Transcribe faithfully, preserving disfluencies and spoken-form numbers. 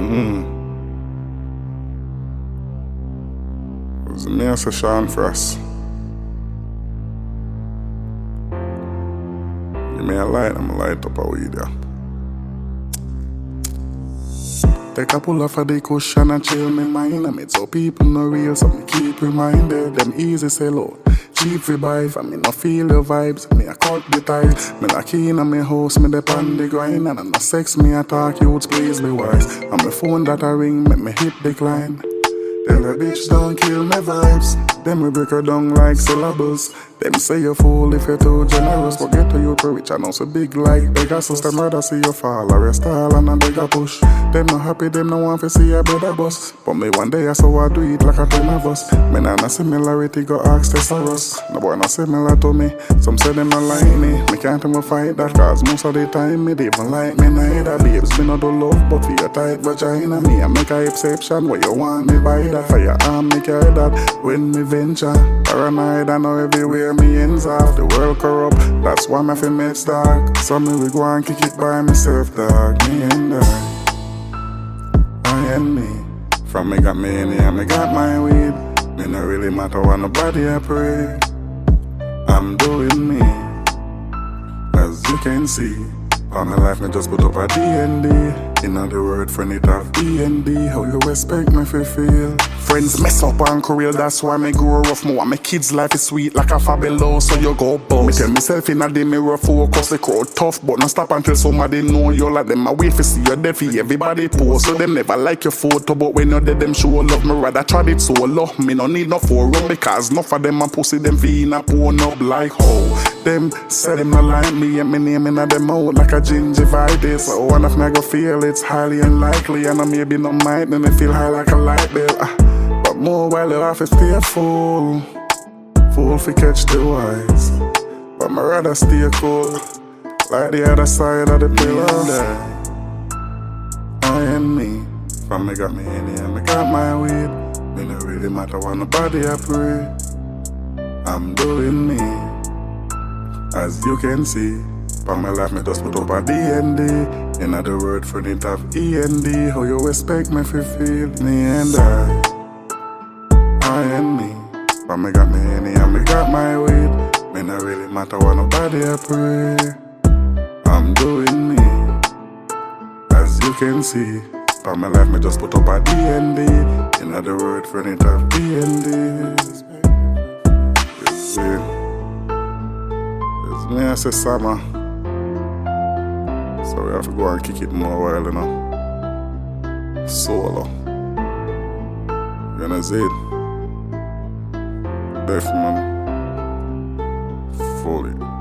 Mm. It was me and Sean Frost. You may a light, I'm a light up a weed, yeah. Take a pull off of the cushion and chill me mind. I meet so people no real, so me keep reminded. Them easy sell out, cheap we buy. For me no feel your vibes, me a cut the ties. Me not keen on me house, me dep on the grind. And I no sex me a talk, youths please be wise. And my phone that a ring, make me hit decline. Tell the bitch don't kill my vibes. Them we break her down like syllables. Them say you fool if you're too generous. Forget to you to rich and also big like bigger. So them rather see you fall or you stall and a bigger push. Them not happy, them no want to see a brother bus. But me one day I saw I do it like a ten of us. Me nah no similarity go ask Thesaurus. No boy not similar to me. Some say them not like me. Me can't even fight that cause most of the time me they even like me neither. Babes me not do love but for your tight vagina. Me I make a exception where you want me by that. For your arm me carry that when me venture. Paranoid I know everywhere me ends off. The world corrupt, that's why my feel meds dark. So me we go and kick it by myself dog. Me and I, I and me. From me got me in here, me got my weed. Me no really matter what nobody I pray. I'm doing me, as you can see. All my life me just put up a D and D. In other word, friend it have D and D. How you respect me for feel? Friends mess up and career, that's why me grow rough more. My kids' life is sweet like a fabulous, so you go boss. Me tell myself in a the mirror focus, the crowd tough, but not stop until somebody know you like them. I wait for see you dead for everybody post, so them never like your photo, but when you're dead them show love. Me rather try it solo. Me no need no forum because enough of them a pussy them feeling a porn up like how. Them say them not like me and me name in a them out like a gingivitis. So one of me I go feel it's highly unlikely, and I maybe not might, then I feel high like a light bill. Uh, but more while you have to stay full, fool fi catch the wise. But me rather stay cool, like the other side of the pillar. I and me, from me got me in here, me got my weed. Me no really matter what nobody I pray. I'm doing me, as you can see. For my life, me just put up a D and D. In other word, friend it have E and D. How you respect me for feel? Me and I, I and me. For me got me in here, me got my weed. Me not really matter what nobody I pray. I'm doing me, as you can see. For my life, me just put up a D and D. In other word, friend it have D and D. You see, it's me I say summer. So we have to go and kick it more while, you know. Solo. You know, Zed. Deaf man. Fully.